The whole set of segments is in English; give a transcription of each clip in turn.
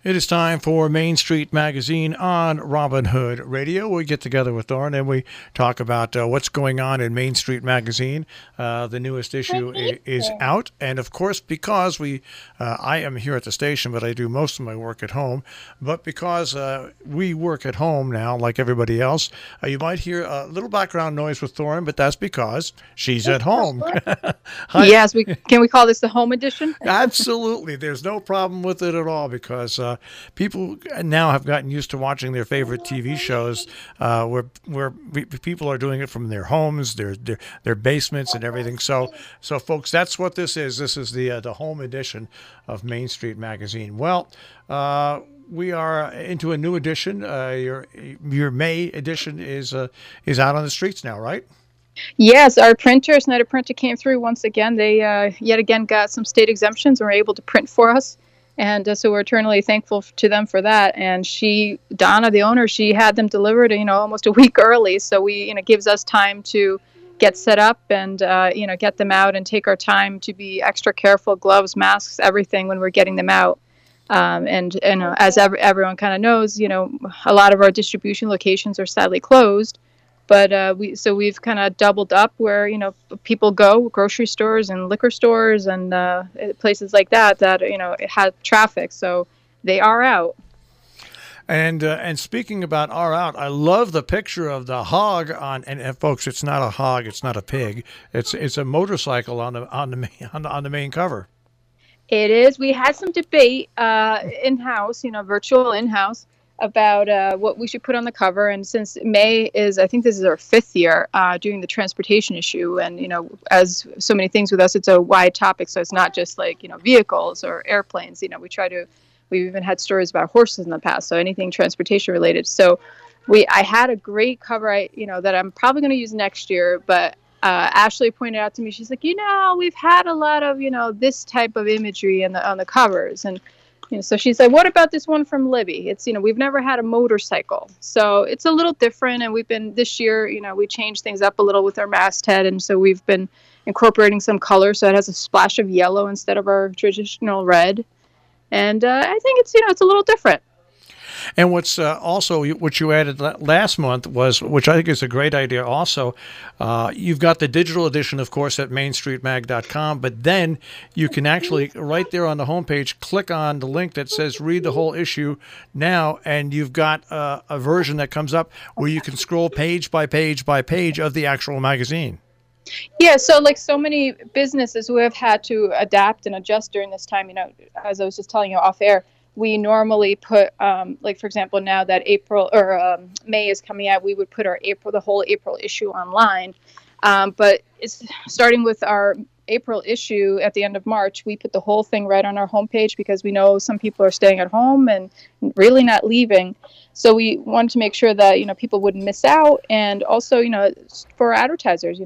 It is time for Main Street Magazine on Robin Hood Radio. We get together with Thorne and we talk about what's going on in Main Street Magazine. The newest issue is out, and of course, because I am here at the station, but I do most of my work at home. But because we work at home now, like everybody else, you might hear a little background noise with Thorne, but that's because she's at home. Yes, can we call this the home edition? Absolutely, there's no problem with it at all because people now have gotten used to watching their favorite TV shows, where people are doing it from their homes, their basements, and everything. So, folks, that's what this is. This is the home edition of Main Street Magazine. Well, we are into a new edition. Your May edition is out on the streets now, right? Yes, our printer, Snyder Printer, came through once again. They yet again got some state exemptions and were able to print for us. And so we're eternally thankful to them for that. And Donna, the owner, she had them delivered, almost a week early. So it gives us time to get set up and, get them out and take our time to be extra careful, gloves, masks, everything when we're getting them out. As everyone kind of knows, a lot of our distribution locations are sadly closed. But we've kind of doubled up where, people go, grocery stores and liquor stores and places like that, it had traffic. So they are out. And speaking about are out, I love the picture of the hog and folks, it's not a hog, it's not a pig. It's a motorcycle on the main cover. It is. We had some debate in-house, virtual in-house, about what we should put on the cover. And since May I think this is our 5th year doing the transportation issue. And, as so many things with us, it's a wide topic. So it's not just like, vehicles or airplanes. We've even had stories about horses in the past. So anything transportation related. So I had a great cover, that I'm probably going to use next year. But Ashley pointed out to me, she's like, we've had a lot of, this type of imagery on the covers. And so she said, what about this one from Libby? It's, we've never had a motorcycle. So it's a little different. And this year, we changed things up a little with our masthead. And so we've been incorporating some color. So it has a splash of yellow instead of our traditional red. And I think it's, it's a little different. And what's also what you added last month was, which I think is a great idea also, you've got the digital edition, of course, at mainstreetmag.com, but then you can actually, right there on the homepage, click on the link that says read the whole issue now, and you've got a version that comes up where you can scroll page by page by page of the actual magazine. Yeah, so like so many businesses who have had to adapt and adjust during this time, as I was just telling you off air, we normally put, like, for example, now that April or May is coming out, we would put the whole April issue online. But it's starting with our April issue at the end of March, we put the whole thing right on our homepage because we know some people are staying at home and really not leaving. So we wanted to make sure that, people wouldn't miss out. And also, for advertisers,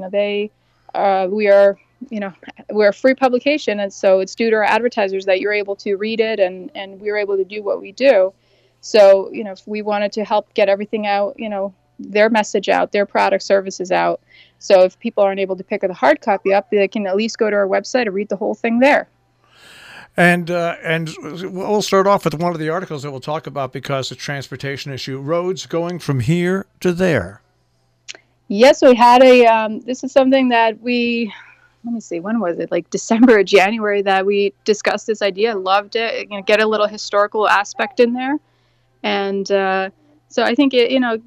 we're a free publication, and so it's due to our advertisers that you're able to read it and we're able to do what we do. So, if we wanted to help get everything out, their message out, their product services out. So if people aren't able to pick the hard copy up, they can at least go to our website and read the whole thing there. And we'll start off with one of the articles that we'll talk about because it's a transportation issue, roads going from here to there. Yes, we had this is something that let me see, when was it? Like December or January that we discussed this idea. Loved it. Get a little historical aspect in there. And so I think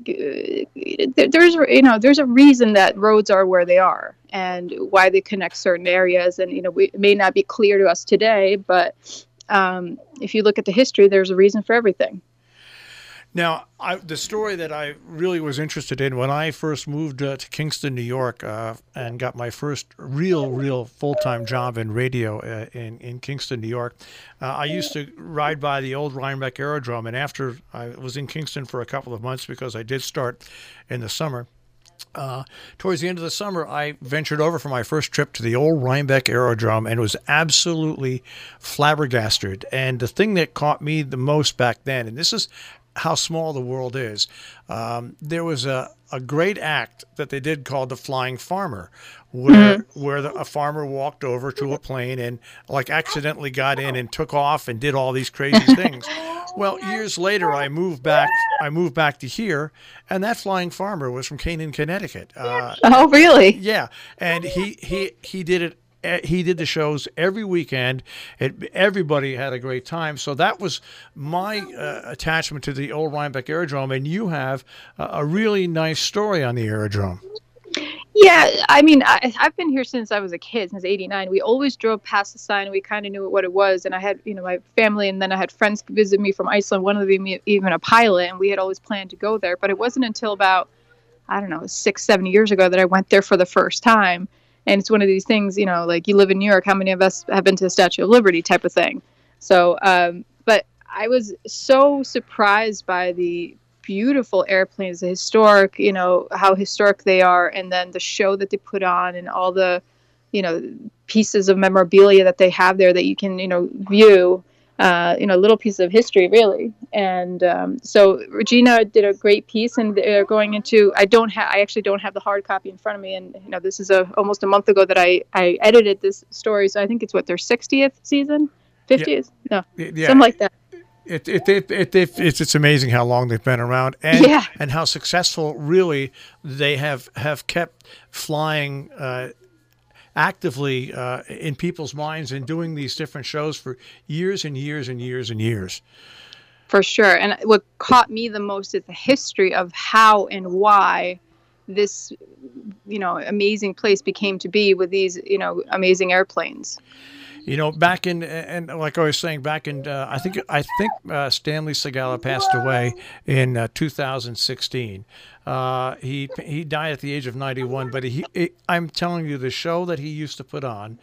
there's a reason that roads are where they are and why they connect certain areas. And, it may not be clear to us today, but if you look at the history, there's a reason for everything. Now, the story that I really was interested in when I first moved to Kingston, New York, and got my first real full-time job in radio in Kingston, New York, I used to ride by the old Rhinebeck Aerodrome, and after I was in Kingston for a couple of months because I did start in the summer, towards the end of the summer, I ventured over for my first trip to the old Rhinebeck Aerodrome and was absolutely flabbergasted. And the thing that caught me the most back then, and this is how small the world is, there was a great act that they did called the Flying Farmer, where a farmer walked over to a plane and like accidentally got in and took off and did all these crazy things. Well, years later, I moved back. I moved back to here, and that flying farmer was from Canaan, Connecticut. Oh, really? Yeah, and he did it. He did the shows every weekend. Everybody had a great time. So that was my attachment to the old Rhinebeck Aerodrome. And you have a really nice story on the aerodrome. Yeah, I mean, I've been here since I was a kid, since '89. We always drove past the sign, and we kind of knew what it was. And I had, my family, and then I had friends visit me from Iceland. One of them even a pilot, and we had always planned to go there. But it wasn't until about, I don't know, 6, 7 years ago that I went there for the first time. And it's one of these things, like you live in New York, how many of us have been to the Statue of Liberty type of thing? So, but I was so surprised by the beautiful airplanes, the historic, how historic they are, and then the show that they put on and all the, pieces of memorabilia that they have there that you can, view, little piece of history, really. And so Regina did a great piece, and they're going into, I actually don't have the hard copy in front of me, and this is almost a month ago that I edited this story, so I think it's their 60th season, 50th, yeah. Something like that. It's amazing how long they've been around, and how successful really they have kept flying actively in people's minds and doing these different shows for years and years and years and years. For sure. And what caught me the most is the history of how and why this, amazing place became to be with these, amazing airplanes. Back in, and like I was saying, back in, I think Stanley Segala passed away in 2016. He died at the age of 91, but I'm telling you, the show that he used to put on,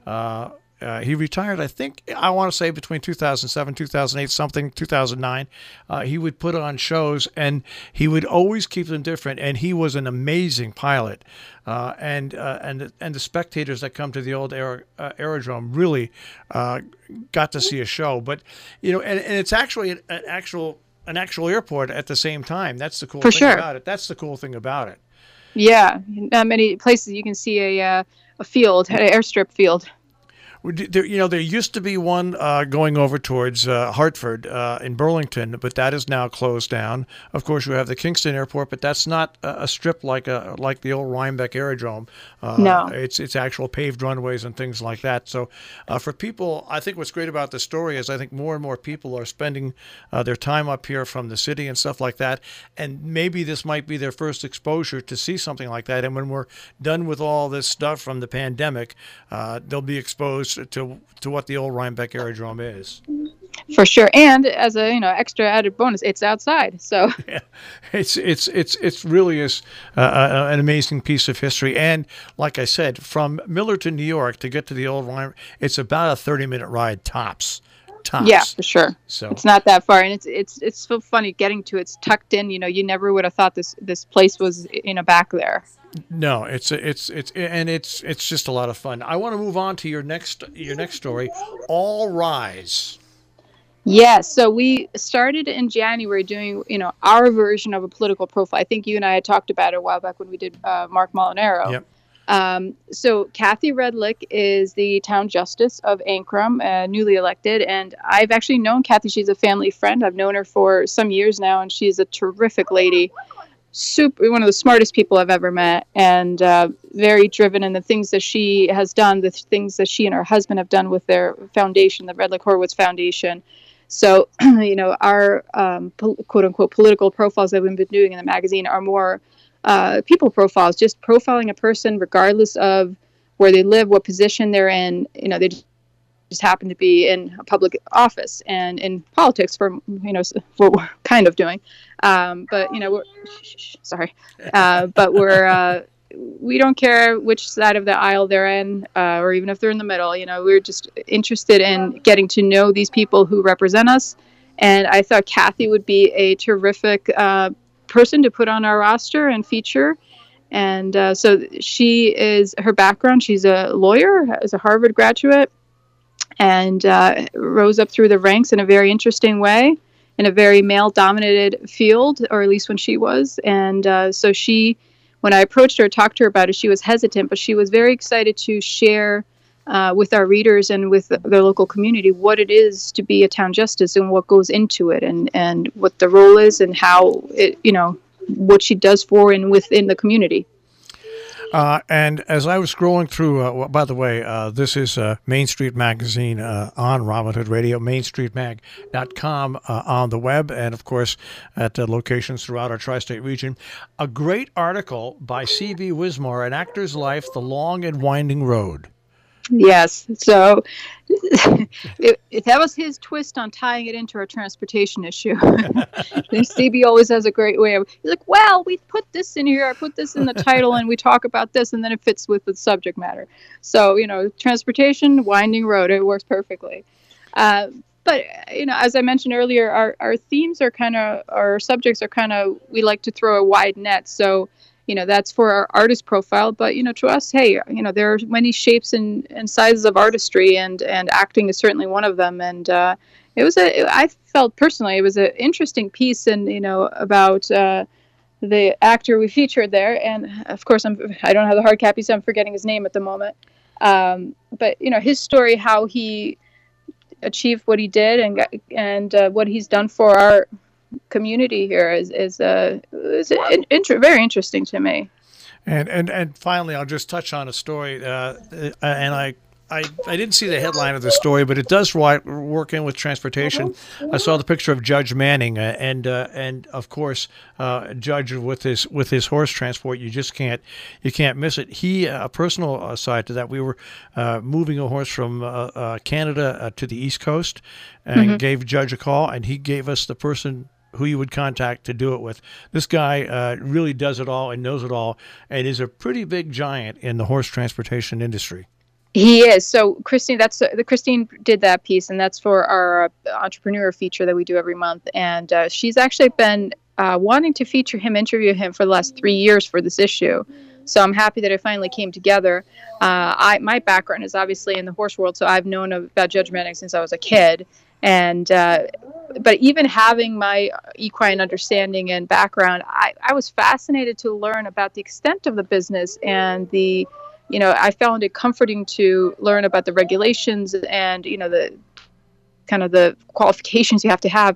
he retired, I want to say between 2007, 2008, 2009. He would put on shows, and he would always keep them different. And he was an amazing pilot. And the spectators that come to the old aerodrome really got to see a show. But and it's actually an actual airport at the same time. That's the cool thing about it. That's the cool thing about it. Yeah, not many places you can see a field, an airstrip field. There used to be one going over towards Hartford in Burlington, but that is now closed down. Of course, you have the Kingston Airport, but that's not a strip like the old Rhinebeck Aerodrome. No, it's actual paved runways and things like that. So, for people, I think what's great about the story is I think more and more people are spending their time up here from the city and stuff like that, and maybe this might be their first exposure to see something like that. And when we're done with all this stuff from the pandemic, they'll be exposed to what the old Rhinebeck Aerodrome is. For sure, and as a extra added bonus, it's outside. So yeah, it's really is an amazing piece of history. And like I said, from Millerton, New York, to get to the old Rhinebeck, it's about a 30-minute ride tops. Yeah, for sure. So it's not that far, and it's so funny getting to. It's tucked in. You never would have thought this place was back there. No, it's just a lot of fun. I want to move on to your next story, All Rise. Yes, so we started in January doing our version of a political profile. I think you and I had talked about it a while back when we did Mark Molinaro. Yep. So Kathy Redlick is the town justice of Ankrum, newly elected, and I've actually known Kathy. She's a family friend. I've known her for some years now, and she's a terrific lady. One of the smartest people I've ever met, and very driven in the things that she has done, the things that she and her husband have done with their foundation, the Redlick Horowitz Foundation. So, our quote unquote political profiles that we've been doing in the magazine are more people profiles, just profiling a person regardless of where they live, what position they're in. They just happen to be in a public office and in politics for what we're kind of doing, but we don't care which side of the aisle they're in, or even if they're in the middle. We're just interested in getting to know these people who represent us, and I thought Kathy would be a terrific person to put on our roster and feature. And so her background, she's a lawyer, is a Harvard graduate, and rose up through the ranks in a very interesting way in a very male-dominated field, or at least when she was. And so when I approached her, talked to her about it, she was hesitant, but she was very excited to share with our readers and with their local community what it is to be a town justice and what goes into it, and what the role is, and how it, what she does for and within the community. And as I was scrolling through, by the way, this is Main Street Magazine on Robin Hood Radio, mainstreetmag.com on the web, and of course at locations throughout our tri-state region. A great article by C.V. Wismar, An Actor's Life, The Long and Winding Road. Yes. So that was his twist on tying it into our transportation issue. CB always has a great way of, he's like, well, we put this in here, I put this in the title, and we talk about this, and then it fits with the subject matter. So, transportation, winding road, it works perfectly. But, as I mentioned earlier, our themes are our subjects are we like to throw a wide net. So, that's for our artist profile, but, to us, hey, there are many shapes and sizes of artistry, and acting is certainly one of them. And I felt personally, it was an interesting piece, and, about the actor we featured there. And of course, I don't have the hard copy, so I'm forgetting his name at the moment. But, his story, how he achieved what he did, and what he's done for our community here is very interesting to me. And finally, I'll just touch on a story, and I didn't see the headline of the story, but it does work in with transportation. I saw the picture of Judge Manning, and of course, Judge with his horse transport. You can't miss it. He, a personal aside to that, we were moving a horse from Canada to the East Coast, and gave Judge a call, and he gave us the person who you would contact to do it with. This guy really does it all and knows it all, and is a pretty big giant in the horse transportation industry. He is. So Christine, Christine did that piece, and that's for our entrepreneur feature that we do every month. And she's actually been wanting to interview him for the last 3 years for this issue. So I'm happy that it finally came together. My background is obviously in the horse world, so I've known about Judge Manning since I was a kid. And but even having my equine understanding and background, I was fascinated to learn about the extent of the business, and I found it comforting to learn about the regulations and the kind of the qualifications you have to have,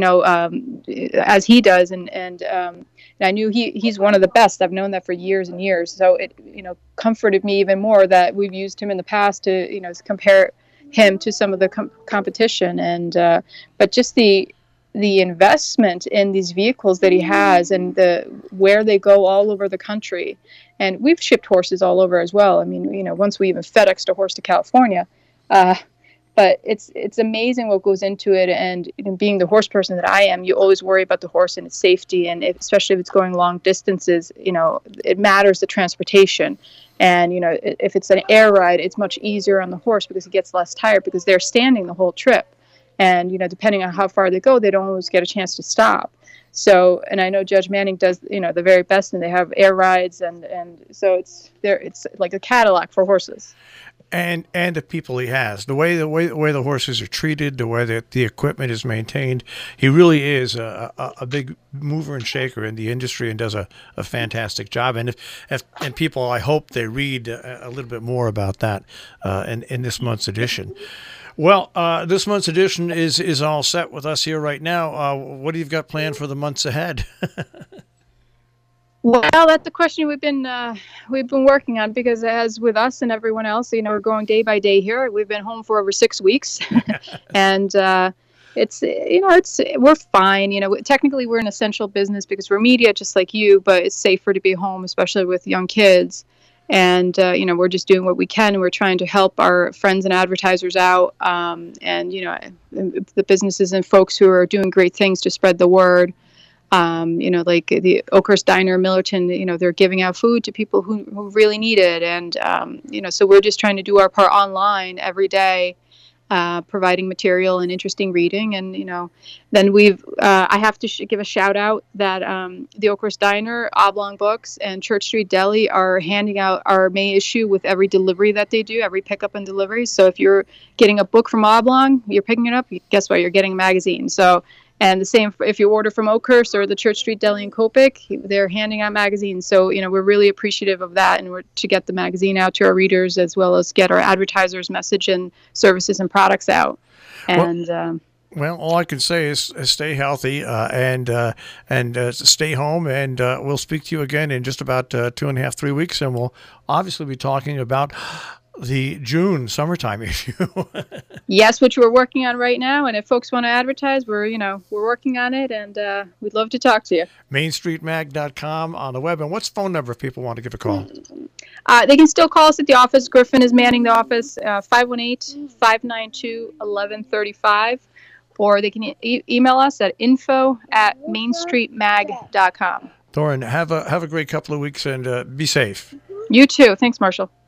as he does, and I knew he's one of the best. I've known that for years and years, so it comforted me even more that we've used him in the past to compare him to some of the competition, and but just the investment in these vehicles that he has, and where they go all over the country. And we've shipped horses all over as well. I mean, once we even FedExed a horse to California, but it's amazing what goes into it. And being the horse person that I am, you always worry about the horse and its safety, and especially if it's going long distances, it matters, the transportation. And, if it's an air ride, it's much easier on the horse because he gets less tired because they're standing the whole trip. And, depending on how far they go, they don't always get a chance to stop. So, and I know Judge Manning does, the very best, and they have air rides. And so it's like a Cadillac for horses. And the people he has, the way the horses are treated, the way that the equipment is maintained, he really is a big mover and shaker in the industry, and does a fantastic job. And and people, I hope they read a little bit more about that in this month's edition. Well, this month's edition is all set with us here right now. What do you got planned for the months ahead? Well, that's the question we've been working on, because as with us and everyone else, we're going day by day here. We've been home for over 6 weeks, and we're fine. Technically we're an essential business because we're media, just like you, but it's safer to be home, especially with young kids. And we're just doing what we can, and we're trying to help our friends and advertisers out, and the businesses and folks who are doing great things to spread the word. Like the Oakhurst Diner, Millerton, they're giving out food to people who really need it. And, so we're just trying to do our part online every day, providing material and interesting reading. And, then I have to give a shout out that the Oakhurst Diner, Oblong Books, and Church Street Deli are handing out our May issue with every delivery that they do, every pickup and delivery. So if you're getting a book from Oblong, you're picking it up, guess what? You're getting a magazine. So And the same if you order from Oakhurst or the Church Street Deli in Copic, they're handing out magazines. So, we're really appreciative of that, and we're to get the magazine out to our readers as well as get our advertisers' message and services and products out. And well, all I can say is stay healthy and stay home, and we'll speak to you again in just about 2.5, 3 weeks, and we'll obviously be talking about the June summertime issue. Yes, which we're working on right now, and if folks want to advertise, we're working on it, and we'd love to talk to you. MainStreetMag.com on the web, and what's the phone number if people want to give a call? They can still call us at the office. Griffin is manning the office, 518-592-1135. Or they can email us at info@mainstreetmag.com. Thorin, have a great couple of weeks and be safe. You too. Thanks, Marshall.